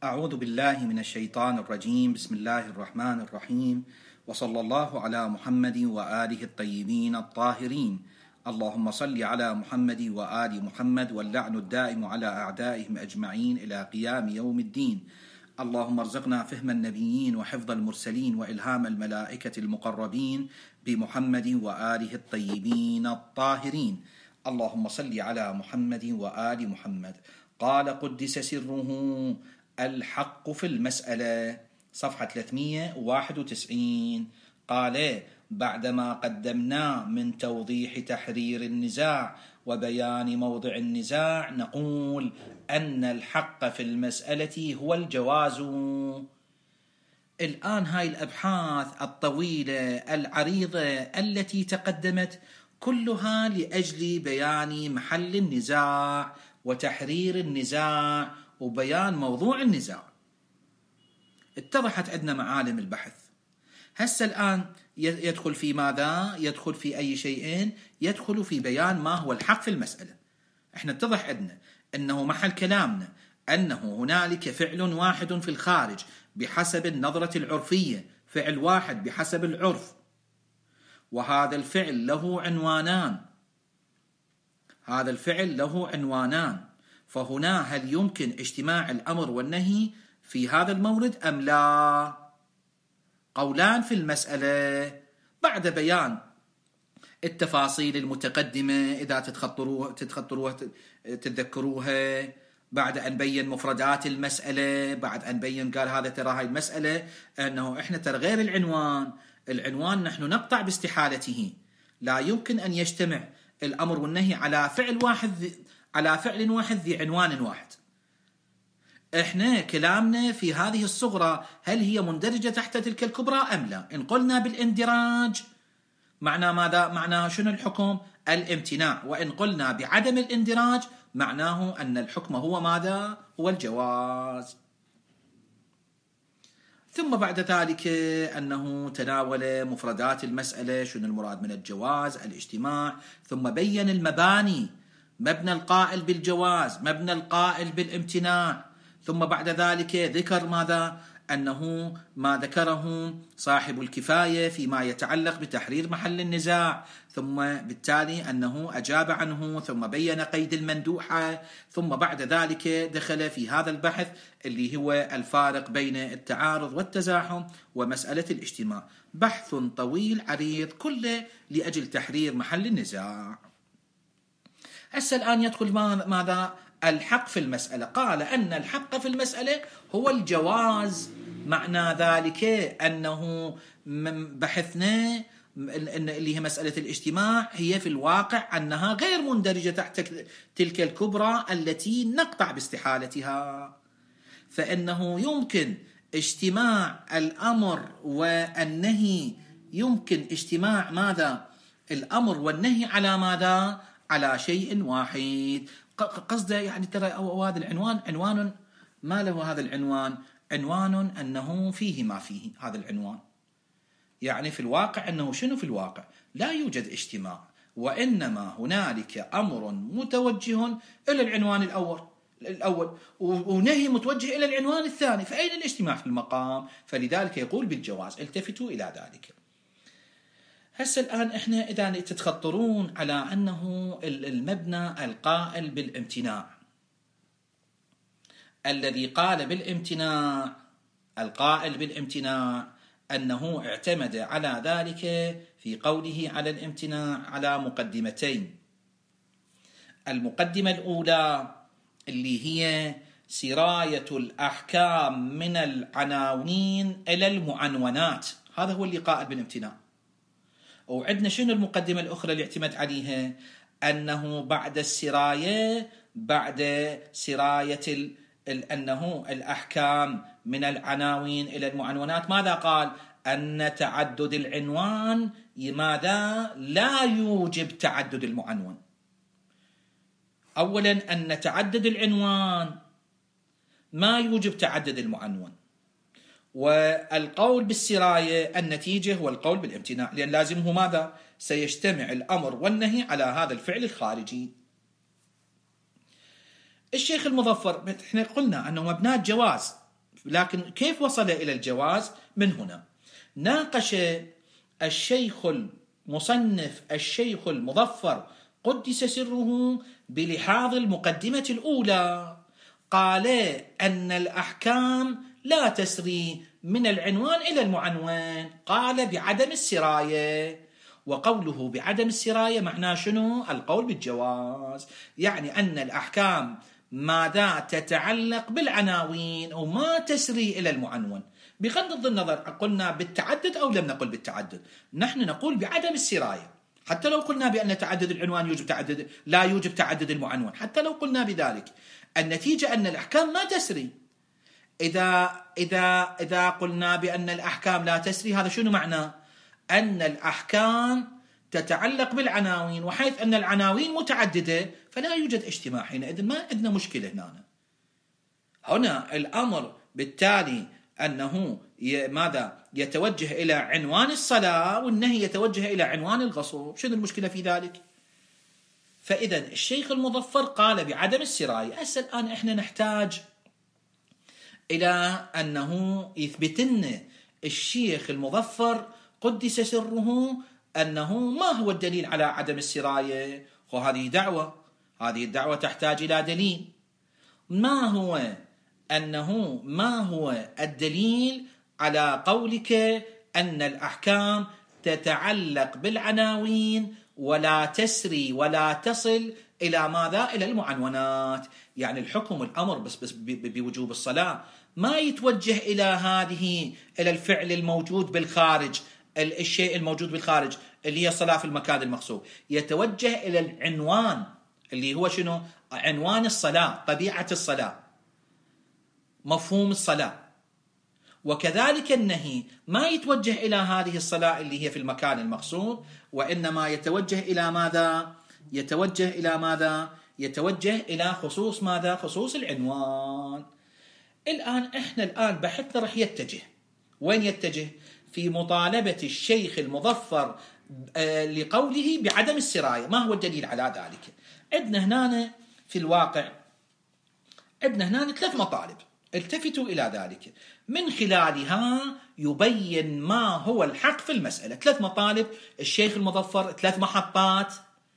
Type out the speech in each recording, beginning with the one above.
أعوذ بالله من الشيطان الرجيم. بسم الله الرحمن الرحيم، وصلى الله على محمد وآله الطيبين الطاهرين. اللهم صل على محمد وآل محمد، واللعن الدائم على أعدائهم أجمعين إلى قيام يوم الدين. اللهم ارزقنا فهم النبيين وحفظ المرسلين وإلهام الملائكة المقربين بمحمد وآله الطيبين الطاهرين. اللهم صل على محمد وآل محمد. قال قدس سره الحق في المسألة، صفحة 391. قال: بعدما قدمنا من توضيح تحرير النزاع وبيان موضع النزاع، نقول أن الحق في المسألة هو الجواز. الآن هاي الأبحاث الطويلة العريضة التي تقدمت كلها لأجل بيان محل النزاع وتحرير النزاع وبيان موضوع النزاع. اتضحت عندنا معالم البحث. هسه الآن يدخل في ماذا؟ يدخل في أي شيئين؟ يدخل في بيان ما هو الحق في المسألة. احنا اتضح عندنا أنه محل كلامنا أنه هنالك فعل واحد في الخارج بحسب النظرة العرفية، فعل واحد بحسب العرف، وهذا الفعل له عنوانان. هذا الفعل له عنوانان، فهنا هل يمكن اجتماع الأمر والنهي في هذا المورد أم لا؟ قولان في المسألة بعد بيان التفاصيل المتقدمة، إذا تتذكروها، بعد أن بين مفردات المسألة، بعد أن بين قال هذا ترى هاي المسألة أنه إحنا ترى غير العنوان نحن نقطع باستحالته. لا يمكن أن يجتمع الأمر والنهي على فعل واحد ذي عنوان واحد. احنا كلامنا في هذه الصغرى هل هي مندرجة تحت تلك الكبرى أم لا؟ إن قلنا بالاندراج معناه ماذا؟ معناه شنو الحكم؟ الامتناع. وإن قلنا بعدم الاندراج معناه أن الحكم هو ماذا؟ هو الجواز. ثم بعد ذلك أنه تناول مفردات المسألة، شنو المراد من الجواز، الاجتماع، ثم بين المباني، مبنى القائل بالجواز، مبنى القائل بالامتناع. ثم بعد ذلك ذكر ماذا؟ أنه ما ذكره صاحب الكفاية فيما يتعلق بتحرير محل النزاع، ثم بالتالي أنه أجاب عنه، ثم بين قيد المندوحة. ثم بعد ذلك دخل في هذا البحث اللي هو الفارق بين التعارض والتزاحم ومسألة الاجتماع. بحث طويل عريض كله لأجل تحرير محل النزاع. هسه الآن يدخل ماذا؟ الحق في المسألة. قال أن الحق في المسألة هو الجواز. معنى ذلك أنه بحثنا اللي هي مسألة الاجتماع هي في الواقع أنها غير مندرجة تحت تلك الكبرى التي نقطع باستحالتها، فإنه يمكن اجتماع الأمر والنهي، يمكن اجتماع ماذا؟ الأمر والنهي على ماذا؟ على شيء واحد. قصده يعني ترى هذا العنوان عنوان ما له. هذا العنوان عنوان أنه فيه ما فيه. هذا العنوان يعني في الواقع أنه شنو؟ في الواقع لا يوجد اجتماع، وإنما هنالك أمر متوجه إلى العنوان الأول ونهي متوجه إلى العنوان الثاني، فأين الاجتماع في المقام؟ فلذلك يقول بالجواز. التفتوا إلى ذلك. هسه الآن إحنا إذا تتخطرون على أنه المبنى القائل بالامتناع، الذي قال بالامتناع، القائل بالامتناع، أنه اعتمد على ذلك في قوله على الامتناع على مقدمتين. المقدمة الأولى اللي هي سراية الأحكام من العناوين إلى المعنونات، هذا هو اللي قائل بالامتناع. وعندنا شنو المقدمة الأخرى اللي اعتمد عليها؟ أنه بعد السراية، أنه الأحكام من العناوين إلى المعنونات، ماذا قال؟ أن تعدد العنوان ماذا؟ لا يوجب تعدد المعنون. أولا أن تعدد العنوان ما يوجب تعدد المعنون، والقول بالسراية النتيجة هو القول بالامتناع، لأن لازمه ماذا؟ سيجتمع الأمر والنهي على هذا الفعل الخارجي. الشيخ المظفر احنا قلنا أنه مبناه جواز، لكن كيف وصل إلى الجواز؟ من هنا ناقش الشيخ المصنف الشيخ المظفر قدس سره بلحاظ المقدمة الأولى، قال أن الأحكام لا تسري من العنوان إلى المعنون، قال بعدم السراية. وقوله بعدم السراية معناه شنو؟ القول بالجواز، يعني أن الأحكام ماذا تتعلق بالعناوين وما تسري إلى المعنون، بغض النظر قلنا بالتعدد أو لم نقل بالتعدد. نحن نقول بعدم السراية، حتى لو قلنا بأن تعدد العنوان يوجب تعدد، لا يوجب تعدد المعنون، حتى لو قلنا بذلك، النتيجة أن الأحكام ما تسري. إذا قلنا بأن الأحكام لا تسري، هذا شنو معناه؟ أن الأحكام تتعلق بالعناوين، وحيث أن العناوين متعددة فلا يوجد اجتماع، حينئذ ما عندنا مشكلة هنا الأمر بالتالي أنه ماذا يتوجه إلى عنوان الصلاة، والنهي يتوجه إلى عنوان الغصب. شنو المشكلة في ذلك؟ فإذا الشيخ المظفر قال بعدم السراية. الآن إحنا نحتاج إلى أنه يثبتن الشيخ المظفر قدس سره أنه ما هو الدليل على عدم السراية. وهذه هذه الدعوة تحتاج إلى دليل. ما هو الدليل على قولك أن الأحكام تتعلق بالعناوين ولا تسري ولا تصل إلى ماذا؟ إلى المعنونات. يعني الحكم الأمر بس بوجوب الصلاة ما يتوجه إلى الفعل الموجود بالخارج، الشيء الموجود بالخارج اللي هي الصلاة في المكان المغصوب، يتوجه إلى العنوان اللي هو شنو؟ عنوان الصلاة، طبيعة الصلاة، مفهوم الصلاة. وكذلك النهي ما يتوجه إلى هذه الصلاة اللي هي في المكان المغصوب، وإنما يتوجه إلى ماذا؟ يتوجه إلى خصوص ماذا؟ خصوص العنوان. إحنا الآن بحثنا رح يتجه وين يتجه؟ في مطالبة الشيخ المظفر لقوله بعدم السراية. ما هو الدليل على ذلك؟ عندنا هنا في الواقع عندنا 3 مطالب، التفتوا إلى ذلك، من خلالها يبين ما هو الحق في المسألة. 3 مطالب الشيخ المظفر، 3 محطات،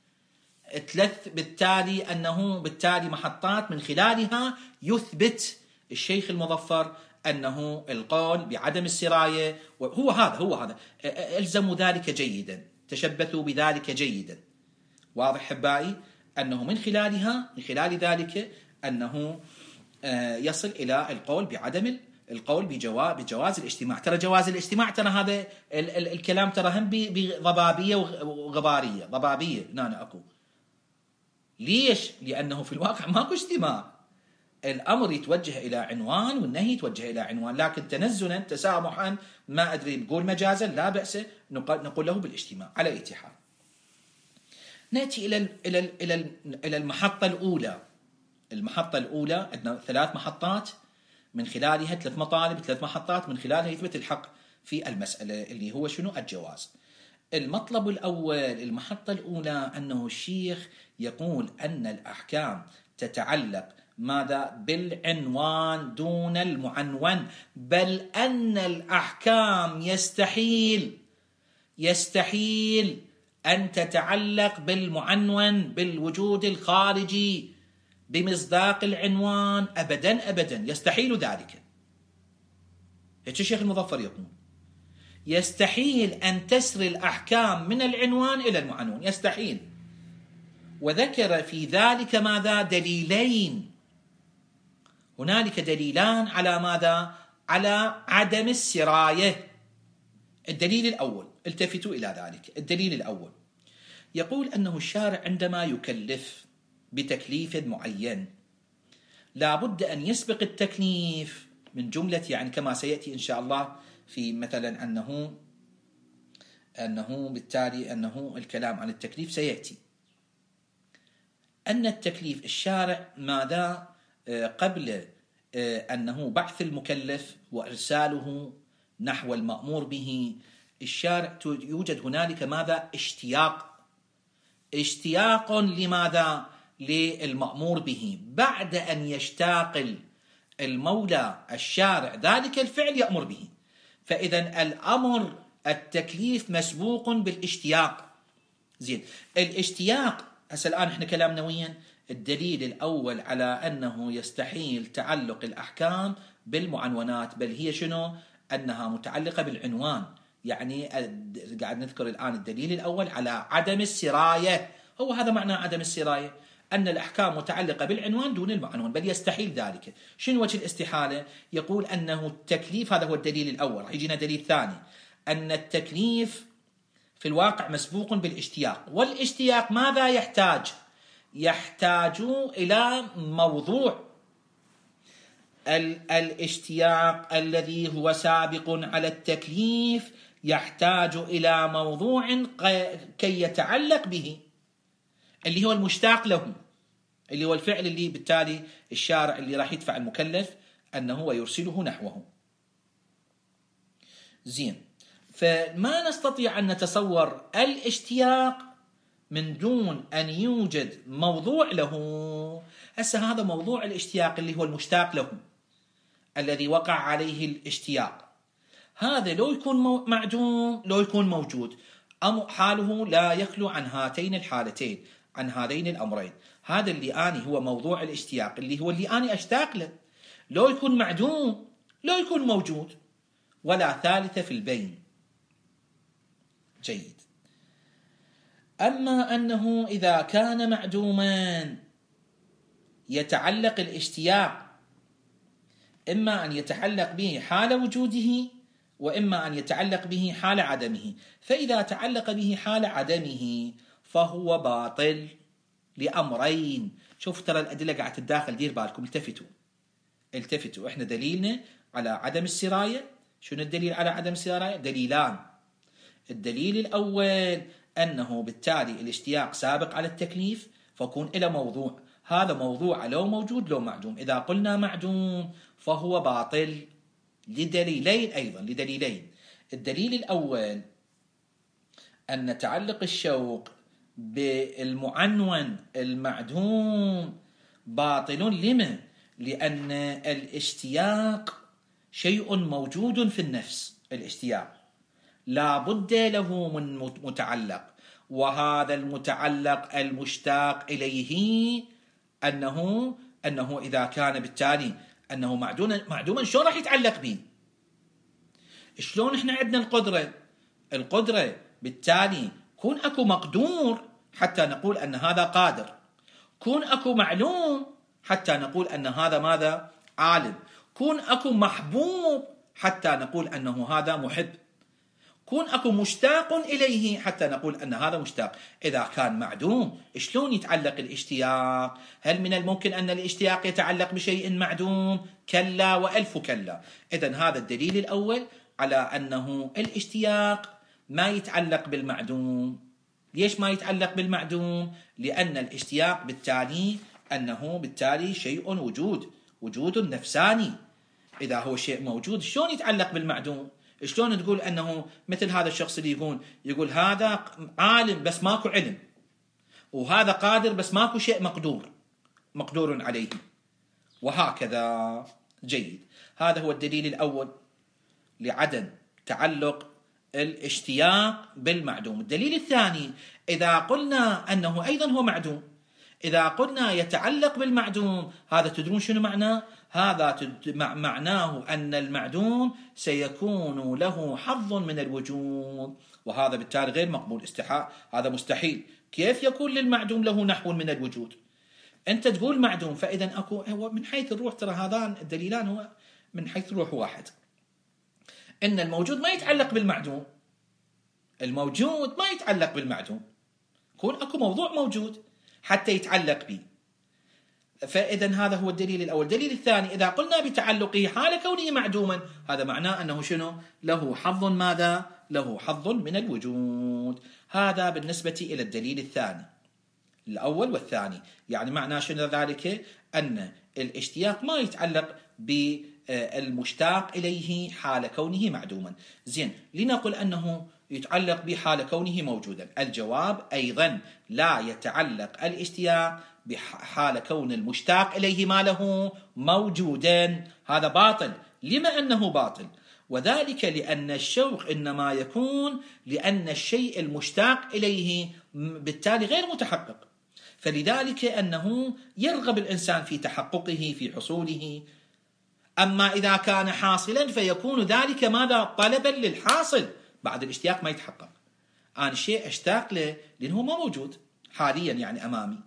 بالتالي محطات من خلالها يثبت الشيخ المظفر أنه القول بعدم السراية. هو هذا الزموا ذلك جيدا، تشبثوا بذلك جيدا. واضح حبائي؟ أنه من خلال ذلك أنه يصل إلى القول بجواز الاجتماع. ترى جواز الاجتماع، ترى هذا الكلام ترى هم بضبابية وغبارية. ضبابية هنا أكو. ليش؟ لأنه في الواقع ماكو اجتماع، الأمر يتوجه إلى عنوان والنهي يتوجه إلى عنوان، لكن تنزلا تسامحا ما أدري نقول مجازا لا بأس نقول له بالاجتماع. على أي حال نأتي إلى المحطة الأولى. عندنا 3 محطات من خلالها 3 مطالب، 3 محطات من خلالها يثبت الحق في المسألة اللي هو شنو؟ الجواز. المطلب الأول، المحطة الأولى، أنه الشيخ يقول أن الأحكام تتعلق ماذا؟ بالعنوان دون المعنون، بل أن الأحكام يستحيل أن تتعلق بالمعنون بالوجود الخارجي بمصداق العنوان أبدا، يستحيل ذلك. هيك الشيخ المظفر يقول يستحيل أن تسري الأحكام من العنوان إلى المعنون، يستحيل. وذكر في ذلك ماذا؟ دليلين. هنالك دليلان على ماذا؟ على عدم السراية. الدليل الأول، التفتوا إلى ذلك، الدليل الأول يقول أنه الشارع عندما يكلف بتكليف معين لا بد أن يسبق التكليف من جملة، يعني كما سيأتي إن شاء الله في مثلا أنه بالتالي أنه الكلام عن التكليف سيأتي، أن التكليف الشارع ماذا؟ قبل أنه بعث المكلف وإرساله نحو المأمور به، الشارع يوجد هنالك ماذا؟ اشتياق لماذا؟ للمأمور به. بعد أن يشتاق المولى الشارع ذلك الفعل يأمر به. فإذا الأمر التكليف مسبوق بالاشتياق. زين، الاشتياق هسه الآن احنا كلامنا وين؟ الدليل الأول على أنه يستحيل تعلق الأحكام بالمعنونات، بل هي شنو؟ أنها متعلقة بالعنوان. يعني قاعد نذكر الآن الدليل الأول على عدم السراية. هو هذا معنى عدم السراية، أن الأحكام متعلقة بالعنوان دون المعنون، بل يستحيل ذلك. شنو وجه الاستحالة؟ يقول أنه التكليف، هذا هو الدليل الأول. راح يجينا دليل ثاني، أن التكليف في الواقع مسبوق بالاشتياق. والاشتياق ماذا يحتاج؟ يحتاج إلى موضوع. الاشتياق الذي هو سابق على التكليف يحتاج إلى موضوع كي يتعلق به، اللي هو المشتاق له، اللي هو الفعل اللي بالتالي الشارع اللي راح يدفع المكلف أنه ويرسله نحوه. زين، فما نستطيع أن نتصور الاشتياق من دون أن يوجد موضوع له. هسه هذا موضوع الاشتياق اللي هو المشتاق له الذي وقع عليه الاشتياق، هذا لو يكون معدوم لو يكون موجود، حاله لا يخلو عن هاتين الحالتين، عن هذين الأمرين. هذا اللي أني هو موضوع الاشتياق، اللي هو اللي أني أشتاق له، لو يكون معدوم لو يكون موجود، ولا ثالث في البين. جيد. أما أنه إذا كان معدوما يتعلق الاشتياق إما أن يتعلق به حال وجوده، وإما أن يتعلق به حال عدمه. فإذا تعلق به حال عدمه فهو باطل لأمرين. شوف ترى الأدلة قاعدة تتداخل، دير بالكم، التفتوا. إحنا دليلنا على عدم السراية. شنو الدليل على عدم السراية؟ دليلان. الدليل الأول أنه بالتالي الاشتياق سابق على التكليف، فيكون إلى موضوع، هذا موضوع لو موجود لو معدوم. إذا قلنا معدوم فهو باطل لدليلين أيضا، لدليلين. الدليل الأول أن تعلق الشوق بالمعنون المعدوم باطل. لما؟ لأن الاشتياق شيء موجود في النفس. الاشتياق لا بد له من متعلق، وهذا المتعلق المشتاق إليه أنه إذا كان بالتالي أنه معدوما شلون راح يتعلق به؟ شلون إحنا عندنا القدرة بالتالي كون أكو مقدور حتى نقول أن هذا قادر، كون أكو معلوم حتى نقول أن هذا ماذا؟ عالم، كون أكو محبوب حتى نقول أنه هذا محب، كون أكو مشتاق إليه حتى نقول أن هذا مشتاق. إذا كان معدوم شلون يتعلق الاشتياق؟ هل من الممكن أن الاشتياق يتعلق بشيء معدوم؟ كلا وألف كلا. إذن هذا الدليل الأول على أنه الاشتياق ما يتعلق بالمعدوم. ليش ما يتعلق بالمعدوم؟ لأن الاشتياق بالتالي أنه بالتالي شيء وجود نفساني. إذا هو شيء موجود شلون يتعلق بالمعدوم؟ شلون تقول أنه مثل هذا الشخص اللي يقول هذا عالم بس ماكو علم، وهذا قادر بس ماكو شيء مقدور عليه، وهكذا. جيد، هذا هو الدليل الأول لعدم تعلق الاشتياق بالمعدوم. الدليل الثاني، إذا قلنا أنه أيضا هو معدوم، إذا قلنا يتعلق بالمعدوم، هذا تدرون شنو معناه؟ هذا معناه أن المعدوم سيكون له حظ من الوجود، وهذا بالتالي غير مقبول. هذا مستحيل. كيف يكون للمعدوم له نحو من الوجود؟ أنت تقول معدوم، فإذا أكو هو من حيث الروح، ترى هذان الدليلان هو من حيث الروح واحد. إن الموجود ما يتعلق بالمعدوم، الموجود ما يتعلق بالمعدوم، يكون أكو موضوع موجود حتى يتعلق به. فإذا هذا هو الدليل الأول. الدليل الثاني، إذا قلنا بتعلقه حال كونه معدوما، هذا معناه أنه شنو؟ له حظ ماذا؟ له حظ من الوجود. هذا بالنسبة إلى الدليل الثاني، الأول والثاني. يعني معناه شنو ذلك؟ أن الاشتياق ما يتعلق بالمشتاق إليه حال كونه معدوما. زين، لنقل أنه يتعلق بحال كونه موجودا. الجواب أيضا لا يتعلق الاشتياق بحال كون المشتاق إليه ما له موجودا. هذا باطل. لما أنه باطل؟ وذلك لأن الشوق إنما يكون لأن الشيء المشتاق إليه بالتالي غير متحقق، فلذلك أنه يرغب الإنسان في تحققه في حصوله. أما إذا كان حاصلا فيكون ذلك ماذا؟ طلبا للحاصل. بعد الاشتياق ما يتحقق. أنا شيء أشتاق له لأنه ما موجود حاليا يعني أمامي،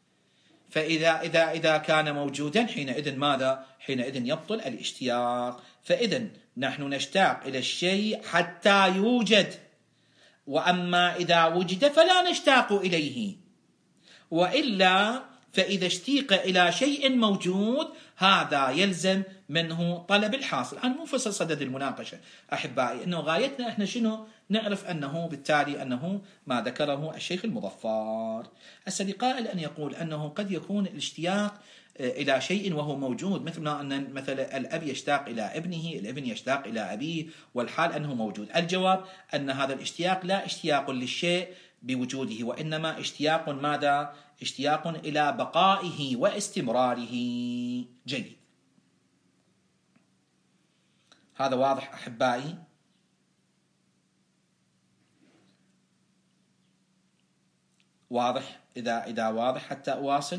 فإذا كان موجودا حينئذ ماذا؟ حينئذ يبطل الاشتياق. فإذا نحن نشتاق إلى الشيء حتى يوجد، وأما إذا وجد فلا نشتاق إليه، وإلا فإذا اشتيق إلى شيء موجود هذا يلزم منه طلب الحاصل. أنا مو فصل صدد المناقشة أحبائي، إنه غايتنا إحنا شنو؟ نعرف أنه بالتالي أنه ما ذكره الشيخ المظفر. السبقائل أن يقول أنه قد يكون الاشتياق إلى شيء وهو موجود، مثل ما أن مثلا الأب يشتاق إلى ابنه، الابن يشتاق إلى أبيه، والحال أنه موجود. الجواب أن هذا الاشتياق لا اشتياق للشيء بوجوده، وإنما اشتياق ماذا؟ اشتياق إلى بقائه واستمراره. جيد، هذا واضح أحبائي؟ واضح؟ إذا واضح حتى أواصل.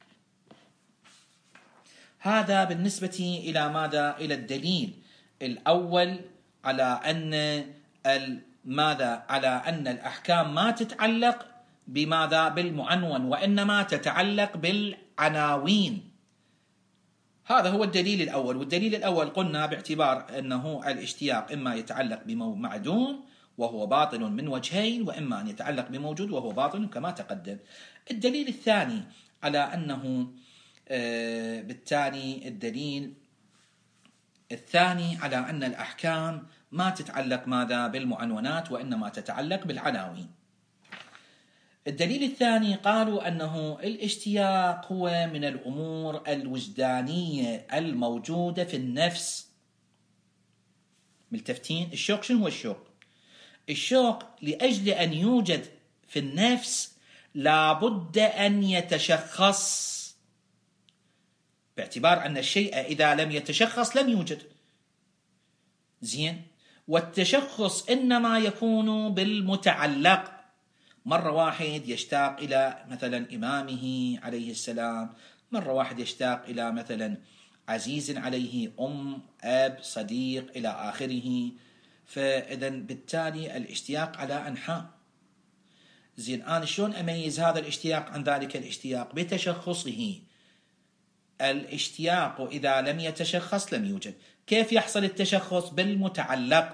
هذا بالنسبة إلى ماذا؟ إلى الدليل الأول على أن ماذا؟ على أن الأحكام ما تتعلق بماذا؟ بالمعنون، وإنما تتعلق بالعناوين. هذا هو الدليل الأول. والدليل الأول قلنا باعتبار أنه الاشتياق إما يتعلق بمعدوم وهو باطل من وجهين، وإما أن يتعلق بموجود وهو باطل كما تقدم. الدليل الثاني على أنه بالتالي الدليل الثاني على أن الأحكام ما تتعلق ماذا؟ بالمعنونات، وإنما تتعلق بالعناوين. الدليل الثاني قالوا أنه الاشتياق هو من الأمور الوجدانية الموجودة في النفس. ملتفتين؟ الشوق شنو هو الشوق؟ الشوق لأجل أن يوجد في النفس لابد أن يتشخص، باعتبار أن الشيء إذا لم يتشخص لم يوجد. زين، والتشخص إنما يكون بالمتعلق. مرة واحد يشتاق إلى مثلا إمامه عليه السلام، مرة واحد يشتاق إلى مثلا عزيز عليه، أم، أب، صديق إلى آخره. فإذا بالتالي الاشتياق على أنحاء. زين، أنا شلون أميز هذا الاشتياق عن ذلك الاشتياق؟ بتشخصه. الاشتياق إذا لم يتشخص لم يوجد. كيف يحصل التشخص؟ بالمتعلق.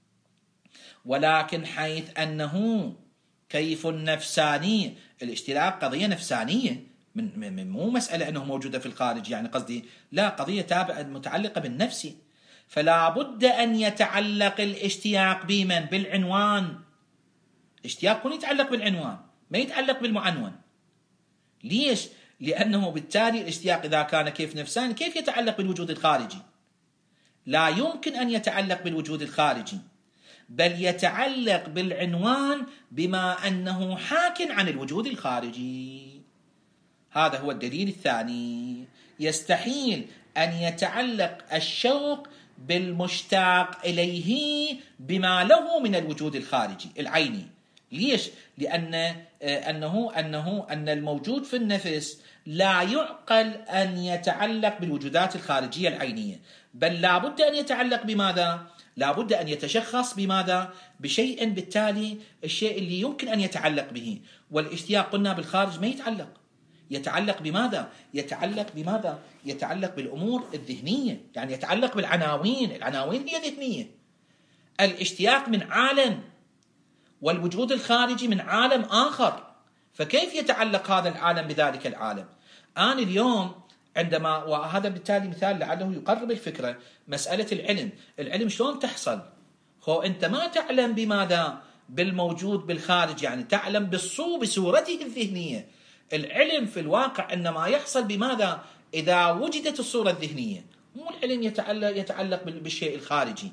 ولكن حيث أنه كيف نفساني، الاشتياق قضية نفسانية، مو مسألة أنه موجودة في الخارج، يعني قصدي لا، قضية تابعة متعلقة بالنفس. فلا بد أن يتعلق الاشتياق بمن؟ بالعنوان. اشتياق يكون يتعلق بالعنوان، ما يتعلق بالمعنون. ليش؟ لأنه بالتالي الاشتياق إذا كان كيف نفساني كيف يتعلق بالوجود الخارجي؟ لا يمكن أن يتعلق بالوجود الخارجي، بل يتعلق بالعنوان بما أنه حاك عن الوجود الخارجي. هذا هو الدليل الثاني. يستحيل أن يتعلق الشوق بالمشتاق إليه بما له من الوجود الخارجي العيني. ليش؟ لأن أن الموجود في النفس لا يعقل أن يتعلق بالوجودات الخارجية العينية، بل لا بد أن يتعلق بماذا؟ لا بد أن يتشخص بماذا؟ بشيء بالتالي الشيء اللي يمكن أن يتعلق به. والاشتياق قلنا بالخارج ما يتعلق. يتعلق بماذا؟ يتعلق بماذا؟ يتعلق بالأمور الذهنية، يعني يتعلق بالعناوين. العناوين هي ذهنية. الاشتياق من عالم، والوجود الخارجي من عالم آخر. فكيف يتعلق هذا العالم بذلك العالم؟ أنا اليوم عندما، وهذا بالتالي مثال لعله يقرب الفكرة، مسألة العلم شلون تحصل؟ هو أنت ما تعلم بماذا؟ بالموجود بالخارج، يعني تعلم بصورته الذهنية. العلم في الواقع إنما يحصل بماذا؟ إذا وجدت الصورة الذهنية. مو العلم يتعلق بالشيء الخارجي،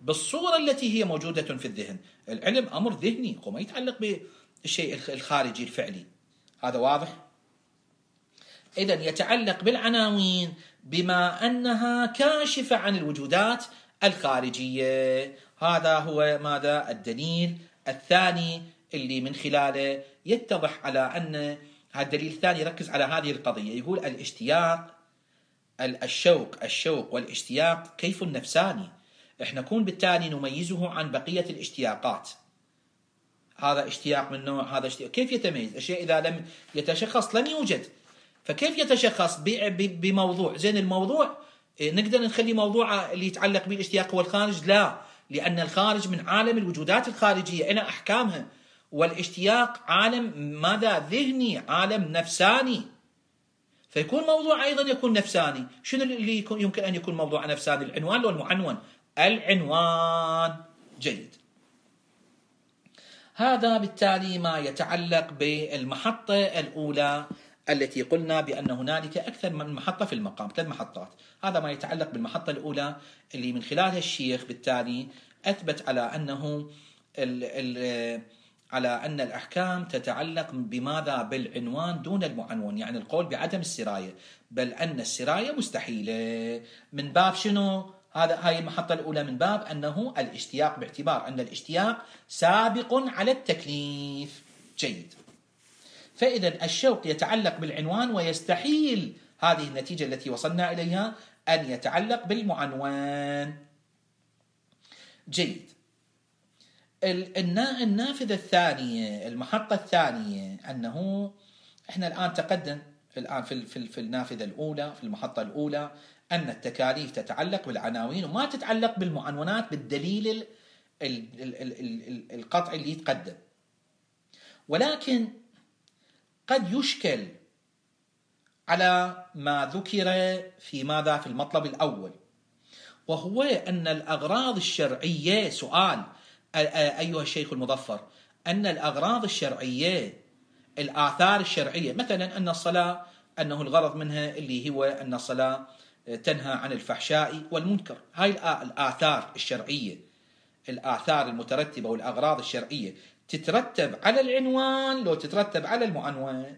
بالصورة التي هي موجودة في الذهن. العلم أمر ذهني وما يتعلق بالشيء الخارجي الفعلي. هذا واضح؟ إذن يتعلق بالعناوين بما أنها كاشفة عن الوجودات الخارجية. هذا هو ماذا؟ الدليل الثاني اللي من خلاله يتضح على أن هذا الدليل الثاني يركز على هذه القضية. يقول الاشتياق، الشوق والاشتياق كيف نفساني، احنا نكون بالتالي نميزه عن بقية الاشتياقات. هذا اشتياق من نوع، هذا اشتياق. كيف يتميز؟ الشيء إذا لم يتشخص لن يوجد، فكيف يتشخص بموضوع؟ زين الموضوع نقدر نخلي موضوع اللي يتعلق بالاشتياق هو الخارج؟ لا، لأن الخارج من عالم الوجودات الخارجية إلى أحكامها، والاشتياق عالم ماذا؟ ذهني، عالم نفساني. فيكون موضوع أيضا يكون نفساني. شنو اللي يمكن أن يكون موضوع نفساني؟ العنوان ولا المعنون؟ العنوان. جيد. هذا بالتالي ما يتعلق بالمحطة الأولى التي قلنا بأن هنالك أكثر من محطة في المقام، 3 محطات. هذا ما يتعلق بالمحطة الأولى اللي من خلالها الشيخ بالتالي أثبت على أنه على أن الأحكام تتعلق بماذا؟ بالعنوان دون المعنون، يعني القول بعدم السراية، بل أن السراية مستحيلة. من باب شنو؟ هاي المحطة الأولى من باب أنه الاشتياق، باعتبار أن الاشتياق سابق على التكليف. جيد. فإذا الشوق يتعلق بالعنوان، ويستحيل هذه النتيجة التي وصلنا إليها أن يتعلق بالمعنون. جيد. النافذة الثانية، المحطة الثانية، أنه إحنا الآن تقدم الآن في النافذة الأولى، في المحطة الأولى، أن التكاليف تتعلق بالعناوين وما تتعلق بالمعنونات بالدليل القطعي اللي يتقدم. ولكن قد يشكل على ما ذكر في ماذا؟ في المطلب الأول، وهو أن الأغراض الشرعية، سؤال أيها الشيخ المظفر، أن الأغراض الشرعية، الآثار الشرعية، مثلا أن الصلاة أنه الغرض منها اللي هو أن الصلاة تنهى عن الفحشاء والمنكر، هاي الآثار الشرعية، الآثار المترتبة والأغراض الشرعية تترتب على العنوان لو تترتب على المعنون.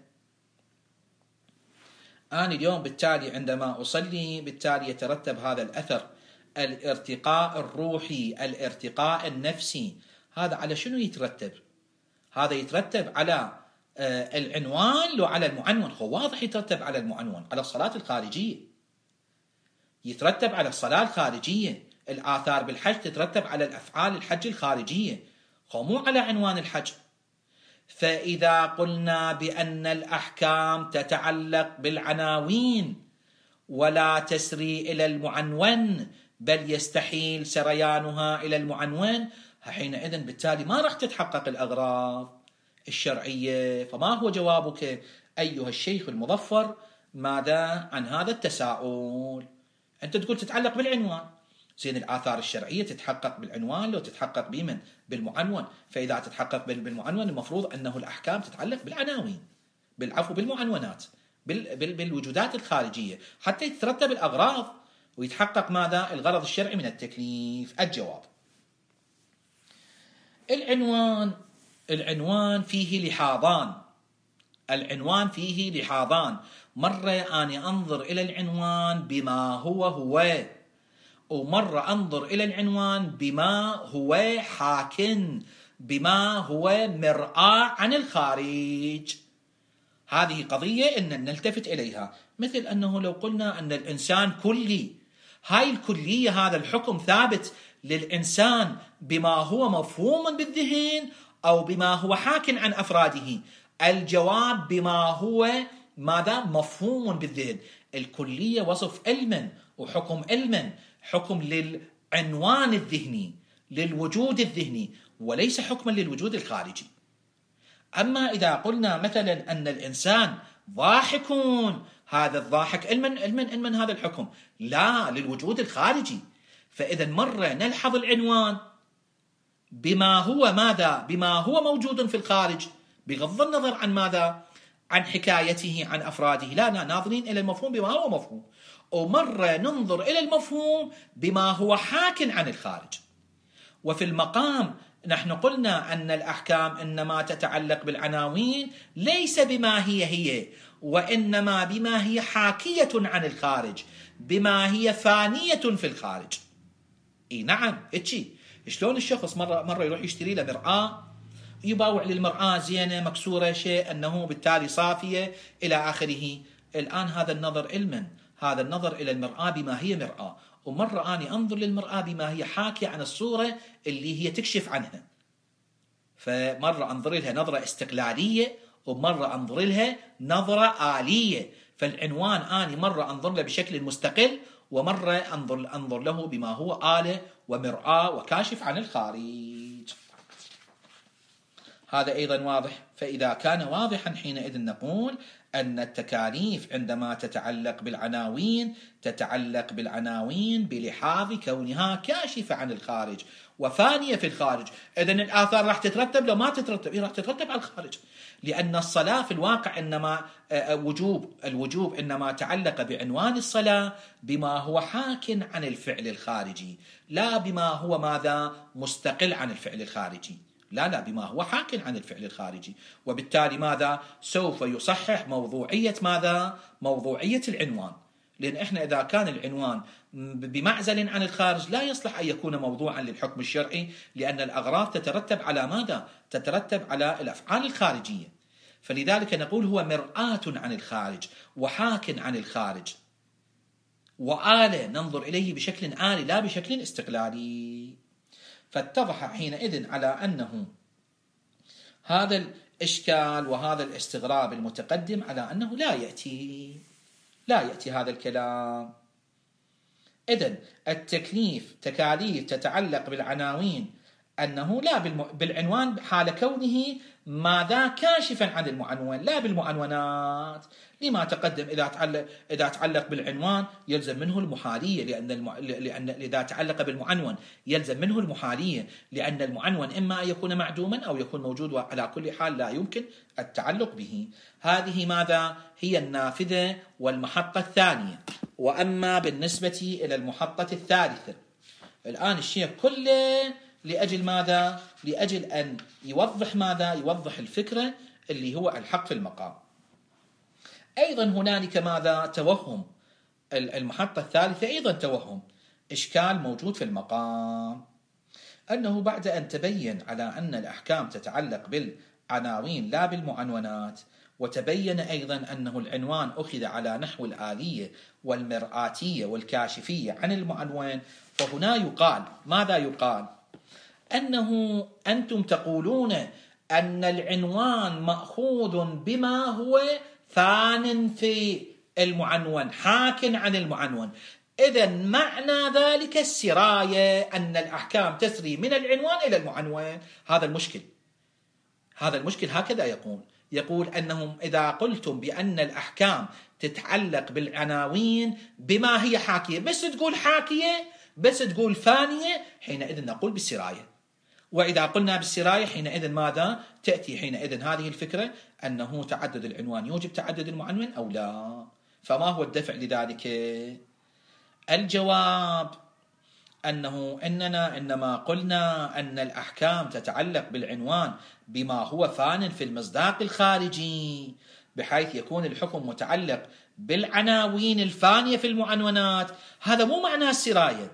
أنا اليوم بالتالي عندما أصلي بالتالي يترتب هذا الأثر، الارتقاء الروحي، الارتقاء النفسي، هذا على شنو يترتب؟ هذا يترتب على العنوان لو على المعنون؟ هو واضح يترتب على المعنون، على الصلاة الخارجية، يترتب على الصلاة الخارجية. الآثار بالحج تترتب على الأفعال الحج الخارجية، مو على عنوان الحج. فإذا قلنا بأن الأحكام تتعلق بالعناوين ولا تسري إلى المعنون، بل يستحيل سريانها إلى المعنون، حينئذ بالتالي ما راح تتحقق الأغراض الشرعية. فما هو جوابك أيها الشيخ المظفر ماذا عن هذا التساؤل؟ أنت تقول تتعلق بالعنوان، زين الآثار الشرعية تتحقق بالعنوان لو تتحقق بمن؟ بالمعنون. فإذا تتحقق بالمعنون المفروض أنه الأحكام تتعلق بالعناوين، بالعفو بالمعنونات، بالوجودات الخارجية، حتى يترتب الأغراض ويتحقق ماذا؟ الغرض الشرعي من التكليف. الجواب: العنوان فيه لحاظان. العنوان فيه لحاظان. مرة أنا أنظر إلى العنوان بما هو، ومرة أنظر إلى العنوان بما هو حاكٍ، بما هو مرآة عن الخارج. هذه قضية أن نلتفت إليها. مثل أنه لو قلنا أن الإنسان كلي، هاي الكلية، هذا الحكم ثابت للإنسان بما هو مفهوم بالذهن أو بما هو حاكٍ عن أفراده. الجواب بما هو ماذا؟ مفهوم بالذهن. الكلية وصف علما وحكم علما، حكم للعنوان الذهني، للوجود الذهني، وليس حكما للوجود الخارجي. أما إذا قلنا مثلا أن الإنسان ضاحكون، هذا الضاحك علما هذا الحكم لا للوجود الخارجي. فإذا مرة نلحظ العنوان بما هو ماذا؟ بما هو موجود في الخارج، بغض النظر عن ماذا؟ عن حكايته عن أفراده، لا ناظرين إلى المفهوم بما هو مفهوم. ومرة ننظر إلى المفهوم بما هو حاكٍ عن الخارج. وفي المقام نحن قلنا أن الأحكام إنما تتعلق بالعناوين ليس بما هي وإنما بما هي حاكية عن الخارج، بما هي فانية في الخارج. اي نعم، اتشي شلون الشخص مرة يروح يشتري له مرآة، يباوع للمرآة زينة مكسورة شيء أنه بالتالي صافية إلى آخره. الآن هذا النظر علما، هذا النظر إلى المرآة بما هي مرآة، ومرة أنا أنظر للمرآة بما هي حاكية عن الصورة اللي هي تكشف عنها. فمرة أنظر لها نظرة استقلالية، ومرة أنظر لها نظرة آلية. فالعنوان أنا مرة أنظر له بشكل مستقل، ومرة أنظر له بما هو آلة ومرآة وكاشف عن الخارج. هذا أيضا واضح. فإذا كان واضحا حينئذ نقول أن التكاليف عندما تتعلق بالعناوين تتعلق بالعناوين بلحاظ كونها كاشفة عن الخارج وفانية في الخارج. إذن الآثار راح تترتب لو ما تترتب، راح تترتب على الخارج، لأن الصلاة في الواقع إنما الوجوب إنما تعلق بعنوان الصلاة بما هو حاك عن الفعل الخارجي، لا بما هو ماذا مستقل عن الفعل الخارجي، لا بما هو حاك عن الفعل الخارجي. وبالتالي ماذا سوف يصحح موضوعية ماذا؟ موضوعية العنوان. لأن إحنا إذا كان العنوان بمعزل عن الخارج لا يصلح أن يكون موضوعا للحكم الشرعي، لأن الأغراض تترتب على ماذا؟ تترتب على الأفعال الخارجية. فلذلك نقول هو مرآة عن الخارج وحاك عن الخارج، وآلة ننظر إليه بشكل آلي لا بشكل استقلالي. فاتضح حينئذ على أنه هذا الإشكال وهذا الاستغراب المتقدم على أنه لا يأتي هذا الكلام. إذن التكاليف تتعلق بالعناوين أنه لا بالعنوان حال كونه ماذا كاشفا عن المعنون، لا بالمعنونات. لما تقدم إذا تعلق بالعنوان يلزم منه المحالية، لأن إذا تعلق بالمعنون يلزم منه المحالية، لأن المعنون إما أن يكون معدوما أو يكون موجود، وعلى كل حال لا يمكن التعلق به. هذه ماذا هي النافذة والمحطة الثانية. وأما بالنسبة إلى المحطة الثالثة، الآن الشيخ كله لأجل ماذا؟ لأجل أن يوضح ماذا؟ يوضح الفكرة اللي هو الحق في المقام. أيضا هنالك ماذا؟ توهم. المحطة الثالثة أيضا توهم، إشكال موجود في المقام، أنه بعد أن تبين على أن الأحكام تتعلق بالعناوين لا بالمعنونات، وتبين أيضا أنه العنوان أخذ على نحو الآلية والمرآتية والكاشفية عن المعنون، فهنا يقال ماذا يقال؟ أنه أنتم تقولون أن العنوان مأخوذ بما هو فان في المعنون حاك عن المعنون، إذن معنى ذلك السراية، أن الأحكام تسري من العنوان إلى المعنون. هذا المشكل هكذا يقول أنهم إذا قلتم بأن الأحكام تتعلق بالعناوين بما هي حاكية، بس تقول حاكية، بس تقول فانية، حينئذ نقول بالسراية. وإذا قلنا بالسراية حينئذ ماذا؟ تأتي حينئذ هذه الفكرة أنه تعدد العنوان يوجب تعدد المعنون أو لا. فما هو الدفع لذلك؟ الجواب أنه إننا إنما قلنا أن الأحكام تتعلق بالعنوان بما هو فان في المصداق الخارجي، بحيث يكون الحكم متعلق بالعناوين الفانية في المعنونات. هذا مو معنى السراية،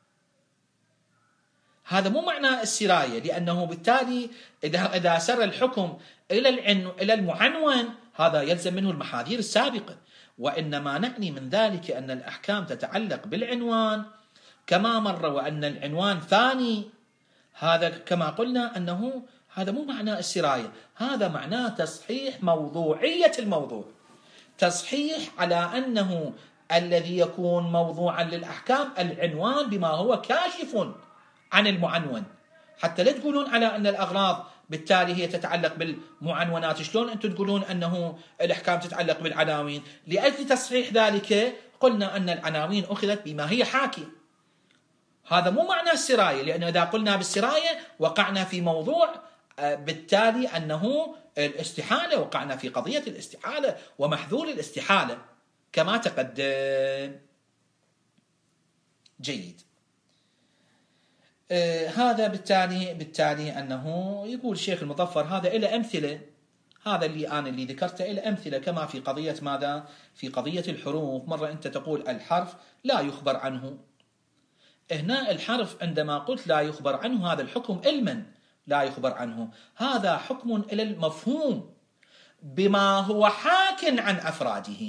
هذا مو معنى السراية، لأنه بالتالي إذا سر الحكم إلى المعنون هذا يلزم منه المحاذير السابقة. وإنما نعني من ذلك أن الأحكام تتعلق بالعنوان كما مر، وأن العنوان ثاني. هذا كما قلنا أنه هذا مو معنى السراية، هذا معناه تصحيح موضوعية الموضوع، تصحيح على أنه الذي يكون موضوعا للأحكام العنوان بما هو كاشف عن المعنون، حتى لا تقولون على أن الأغراض بالتالي هي تتعلق بالمعنونات. شلون أنتم تقولون أنه الأحكام تتعلق بالعناوين؟ لأجل تصحيح ذلك قلنا أن العناوين أخذت بما هي حاكي. هذا مو معنى السراية، لأنه إذا قلنا بالسراية وقعنا في موضوع بالتالي أنه الاستحالة، وقعنا في قضية الاستحالة ومحذور الاستحالة كما تقدم. جيد. هذا بالتالي أنه يقول الشيخ المظفر هذا إلى أمثلة، هذا اللي ذكرته إلى أمثلة، كما في قضية ماذا؟ في قضية الحروف. مرة أنت تقول الحرف لا يخبر عنه، هنا الحرف عندما قلت لا يخبر عنه هذا الحكم علما لا يخبر عنه، هذا حكم إلى المفهوم بما هو حاك عن أفراده.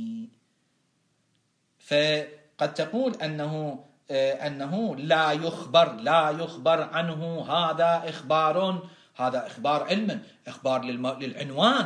فقد تقول أنه لا يخبر عنه، هذا إخبار علما، إخبار للعنوان،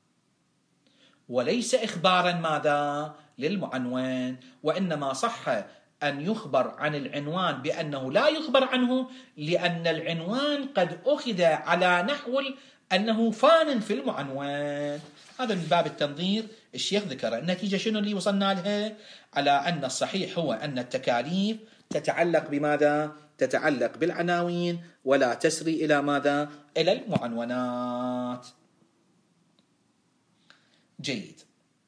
وليس إخبارا ماذا؟ للمعنون. وإنما صح أن يخبر عن العنوان بأنه لا يخبر عنه، لأن العنوان قد أخذ على نحو أنه فان في المعنون. هذا من باب التنظير الشيخ ذكر. النتيجة شنو اللي وصلنا لها؟ على أن الصحيح هو أن التكاليف تتعلق بماذا؟ تتعلق بالعناوين ولا تسري إلى ماذا؟ إلى المعنونات. جيد،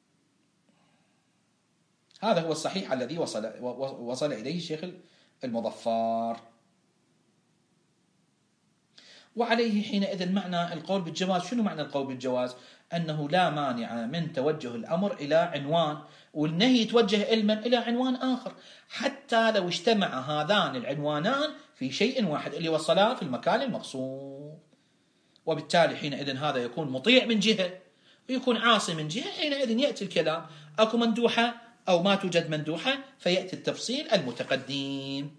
هذا هو الصحيح الذي وصل إليه الشيخ المظفر. وعليه حينئذ معنى القول بالجواز. شنو معنى القول بالجواز؟ أنه لا مانع من توجه الأمر إلى عنوان، والنهي يتوجه علما إلى عنوان آخر، حتى لو اجتمع هذان العنوانان في شيء واحد اللي وصلا في المكان المقصود. وبالتالي حينئذ هذا يكون مطيع من جهة ويكون عاصي من جهة. حينئذ يأتي الكلام أكو مندوحة أو ما توجد مندوحة، فيأتي التفصيل المتقدم.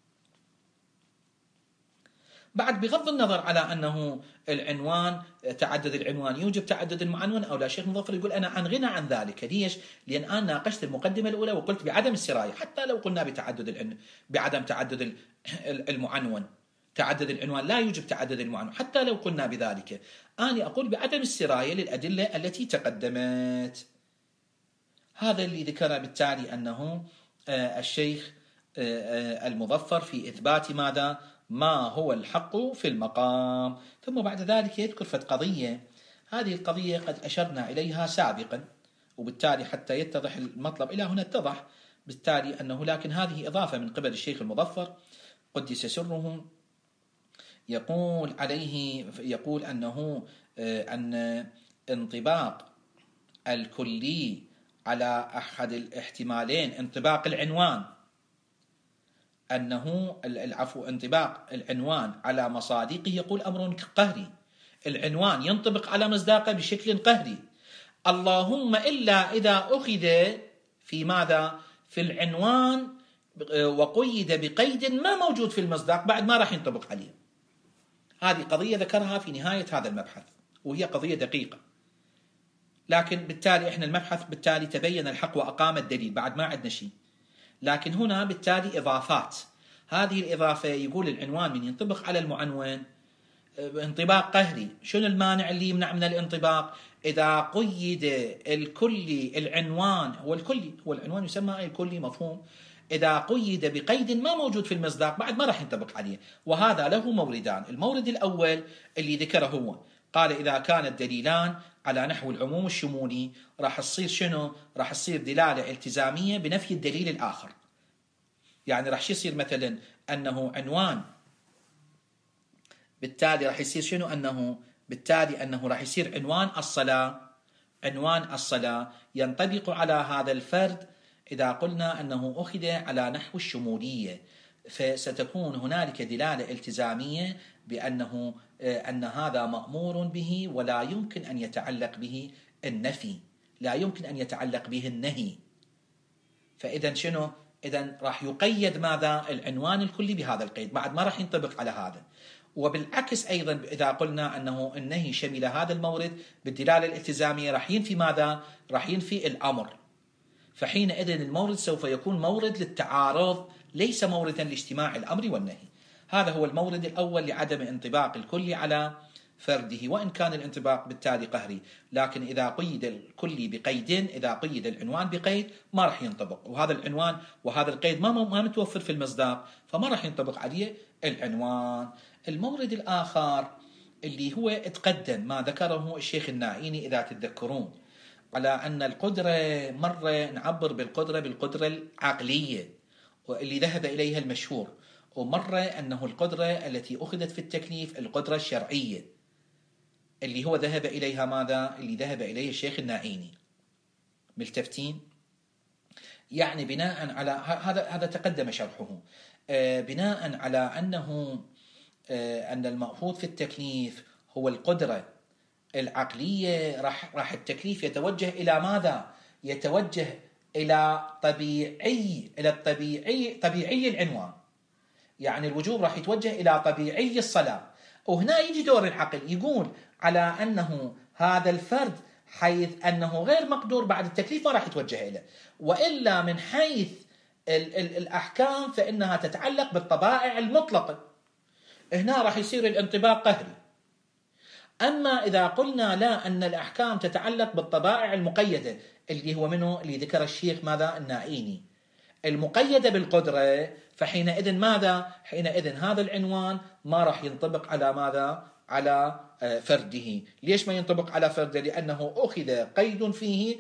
بعد بغض النظر على أنه العنوان تعدد العنوان يوجب تعدد المعنون أو لا، الشيخ مظفر يقول أنا عن غنى عن ذلك. ليش؟ لأن أنا ناقشت المقدمة الأولى وقلت بعدم السراية، حتى لو قلنا بعدم تعدد المعنون، تعدد العنوان لا يوجب تعدد المعنون، حتى لو قلنا بذلك أنا أقول بعدم السراية للأدلة التي تقدمت. هذا اللي ذكر بالتالي أنه الشيخ المظفر في إثبات ماذا؟ ما هو الحق في المقام. ثم بعد ذلك يذكر قضية، هذه القضية قد أشرنا إليها سابقا، وبالتالي حتى يتضح المطلب إلى هنا اتضح بالتالي أنه، لكن هذه إضافة من قبل الشيخ المظفر قدس سره، يقول أنه أن انطباق الكلي على أحد الاحتمالين، انطباق العنوان، انطباق العنوان على مصادقه، يقول أمر قهري. العنوان ينطبق على مصداقه بشكل قهري، اللهم إلا إذا أخذ في ماذا؟ في العنوان وقيد بقيد ما موجود في المصداق، بعد ما راح ينطبق عليه. هذه قضية ذكرها في نهاية هذا المبحث، وهي قضية دقيقة. لكن بالتالي احنا المبحث بالتالي تبين الحق وأقام الدليل، بعد ما عندنا شيء. لكن هنا بالتالي إضافات، هذه الإضافة يقول العنوان من ينطبق على المعنون انطباق قهري. شنو المانع اللي يمنع من الانطباق؟ إذا قيد الكلي، العنوان هو العنوان يسمى الكلي، مفهوم. إذا قيد بقيد ما موجود في المصداق، بعد ما راح ينطبق عليه. وهذا له موردان. المورد الأول اللي ذكره هو قال إذا كان الدليلان على نحو العموم الشمولي راح تصير شنو؟ راح تصير دلالة التزامية بنفي الدليل الآخر. يعني راح يصير مثلا أنه عنوان، بالتالي راح يصير شنو؟ أنه راح يصير عنوان الصلاة ينطبق على هذا الفرد إذا قلنا أنه أخذ على نحو الشمولية، فستكون هنالك دلالة التزامية بأنه أن هذا مأمور به ولا يمكن أن يتعلق به النفي، لا يمكن أن يتعلق به النهي. فإذا شنو؟ إذا راح يقيد ماذا؟ العنوان الكلي بهذا القيد، بعد ما راح ينطبق على هذا. وبالعكس أيضا إذا قلنا أنه النهي شمل هذا المورد بالدلالة الالتزامية راح ينفي ماذا؟ راح ينفي الأمر. فحينئذ المورد سوف يكون مورد للتعارض، ليس موردا لاجتماع الأمر والنهي. هذا هو المورد الأول لعدم انطباق الكل على فرده، وإن كان الانطباق بالتالي قهري. لكن إذا قيد الكل بقيد، إذا قيد العنوان بقيد ما راح ينطبق، وهذا العنوان وهذا القيد ما متوفر في المصداق، فما راح ينطبق عليه العنوان. المورد الآخر اللي هو تقدم ما ذكره الشيخ النائيني إذا تتذكرون، على أن القدرة مرة نعبر بالقدرة العقلية، واللي ذهب إليها المشهور، ومرة أنه القدرة التي أخذت في التكليف القدرة الشرعية اللي هو ذهب إليها ماذا؟ اللي ذهب إليه الشيخ النائيني. ملتفتين؟ يعني بناء على هذا تقدم شرحه، بناء على أنه أن المأخوذ في التكليف هو القدرة العقلية، راح التكليف يتوجه إلى ماذا؟ يتوجه إلى طبيعي العنوان، يعني الوجوب راح يتوجه إلى طبيعي الصلاة. وهنا يجي دور العقل يقول على أنه هذا الفرد حيث أنه غير مقدور بعد التكليف ما راح يتوجه إليه، وإلا من حيث الأحكام فإنها تتعلق بالطبائع المطلقة، هنا راح يصير الانطباق قهري. أما إذا قلنا لا، أن الأحكام تتعلق بالطبائع المقيدة اللي هو منه اللي ذكر الشيخ ماذا؟ النائيني، المقيدة بالقدرة، فحينئذ ماذا؟ حينئذ هذا العنوان ما راح ينطبق على ماذا؟ على فرده. ليش ما ينطبق على فرده؟ لأنه أخذ قيد فيه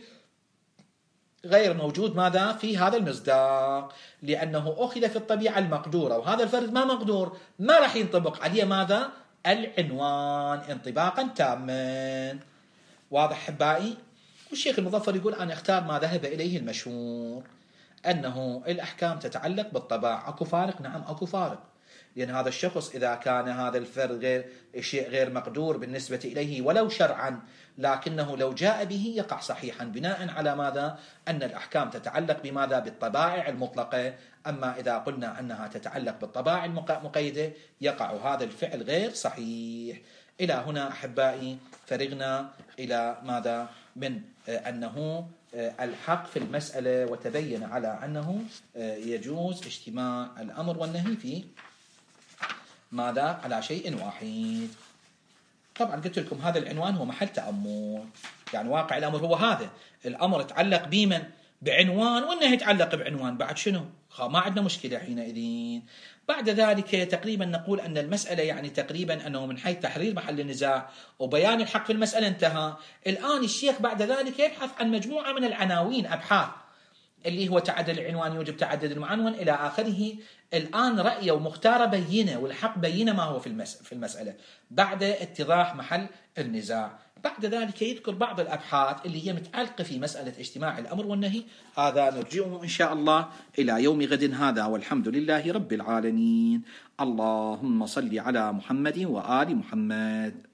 غير موجود ماذا؟ في هذا المصداق، لأنه أخذ في الطبيعة المقدورة، وهذا الفرد ما مقدور، ما راح ينطبق عليه ماذا؟ العنوان انطباقا تاما. واضح حبائي؟ والشيخ المظفر يقول أنا اختار ما ذهب إليه المشهور، أنه الأحكام تتعلق بالطباع. أكو فارق؟ نعم أكو فارق، لأن هذا الشخص إذا كان هذا الفرد شيء غير مقدور بالنسبة إليه ولو شرعا، لكنه لو جاء به يقع صحيحا، بناء على ماذا؟ أن الأحكام تتعلق بماذا؟ بالطبائع المطلقة. أما إذا قلنا أنها تتعلق بالطبائع المقيدة يقع هذا الفعل غير صحيح. إلى هنا أحبائي فرغنا إلى ماذا؟ من أنه الحق في المسألة، وتبين على أنه يجوز اجتماع الأمر والنهي في ماذا؟ على شيء واحد. طبعا قلت لكم هذا العنوان هو محل تأمل، يعني واقع الأمر هو هذا، الأمر يتعلق بمن؟ بعنوان، والنهي يتعلق بعنوان، بعد شنو؟ ما عندنا مشكلة حينئذ. بعد ذلك تقريبا نقول أن المسألة يعني تقريبا أنه من حيث تحرير محل النزاع وبيان الحق في المسألة انتهى. الآن الشيخ بعد ذلك يبحث عن مجموعة من العناوين، أبحاث اللي هو تعدد العنوان يوجب تعدد المعنون إلى آخره. الآن رأيه ومختاره بينه، والحق بينه ما هو في المسألة بعد اتضاح محل النزاع. بعد ذلك يذكر بعض الأبحاث اللي هي متعلقة في مسألة اجتماع الأمر والنهي. هذا نرجعه إن شاء الله إلى يوم غد هذا، والحمد لله رب العالمين. اللهم صل على محمد وآل محمد.